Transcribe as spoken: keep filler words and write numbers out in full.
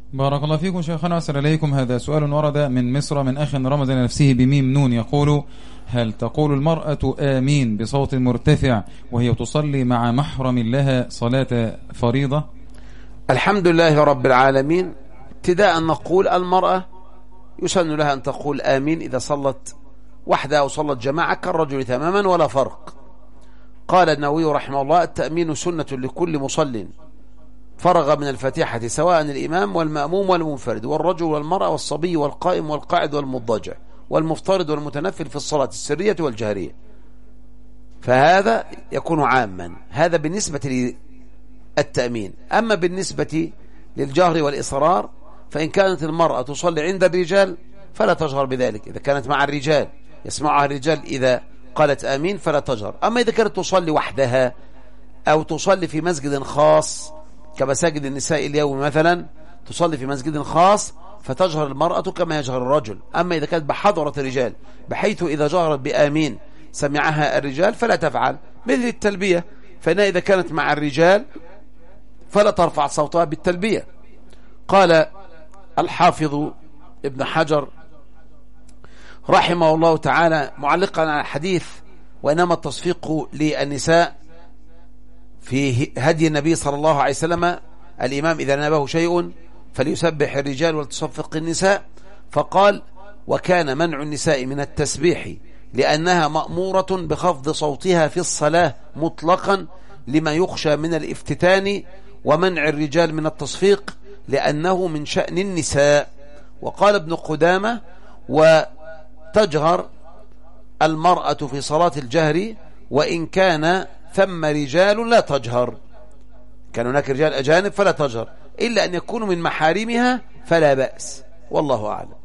بارك الله فيكم شيخنا وأسأل إليكم. هذا سؤال ورد من مصر من أخ رمز لنفسه بميم نون، يقول: هل تقول المرأة آمين بصوت مرتفع وهي تصلي مع محرم لها صلاة فريضة؟ الحمد لله رب العالمين. ابتداء نقول المرأة يسن لها أن تقول آمين إذا صلت وحدها أو صلت جماعة كالرجل تماما ولا فرق. قال النووي رحمه الله: التأمين سنة لكل مصل فرغ من الفاتحة، سواء الإمام والمأموم والمنفرد والرجل والمرأة والصبي والقائم والقاعد والمضطجع والمفترض والمتنفل في الصلاة السرية والجهرية. فهذا يكون عاما، هذا بالنسبة للتأمين. أما بالنسبة للجهر والإصرار فإن كانت المرأة تصلي عند الرجال فلا تجهر بذلك. إذا كانت مع الرجال يسمعها الرجال إذا قالت آمين فلا تجهر. أما إذا كانت تصلي وحدها أو تصلي في مسجد خاص كمساجد النساء اليوم مثلا، تصلي في مسجد خاص فتجهر المرأة كما يجهر الرجل. أما إذا كانت بحضرة الرجال بحيث إذا جهرت بآمين سمعها الرجال فلا تفعل، مثل التلبية، فإنها إذا كانت مع الرجال فلا ترفع صوتها بالتلبية. قال الحافظ ابن حجر رحمه الله تعالى معلقا على الحديث: وإنما التصفيق للنساء في هدي النبي صلى الله عليه وسلم، الإمام إذا نابه شيء فليسبح الرجال ولتصفق النساء. فقال: وكان منع النساء من التسبيح لأنها مأمورة بخفض صوتها في الصلاة مطلقا لما يخشى من الافتتان، ومنع الرجال من التصفيق لأنه من شأن النساء. وقال ابن قدامة: وتجهر المرأة في صلاة الجهر وإن كان ثم رجال لا تجهر، كان هناك رجال أجانب فلا تجهر، إلا أن يكونوا من محارمها فلا بأس، والله أعلم.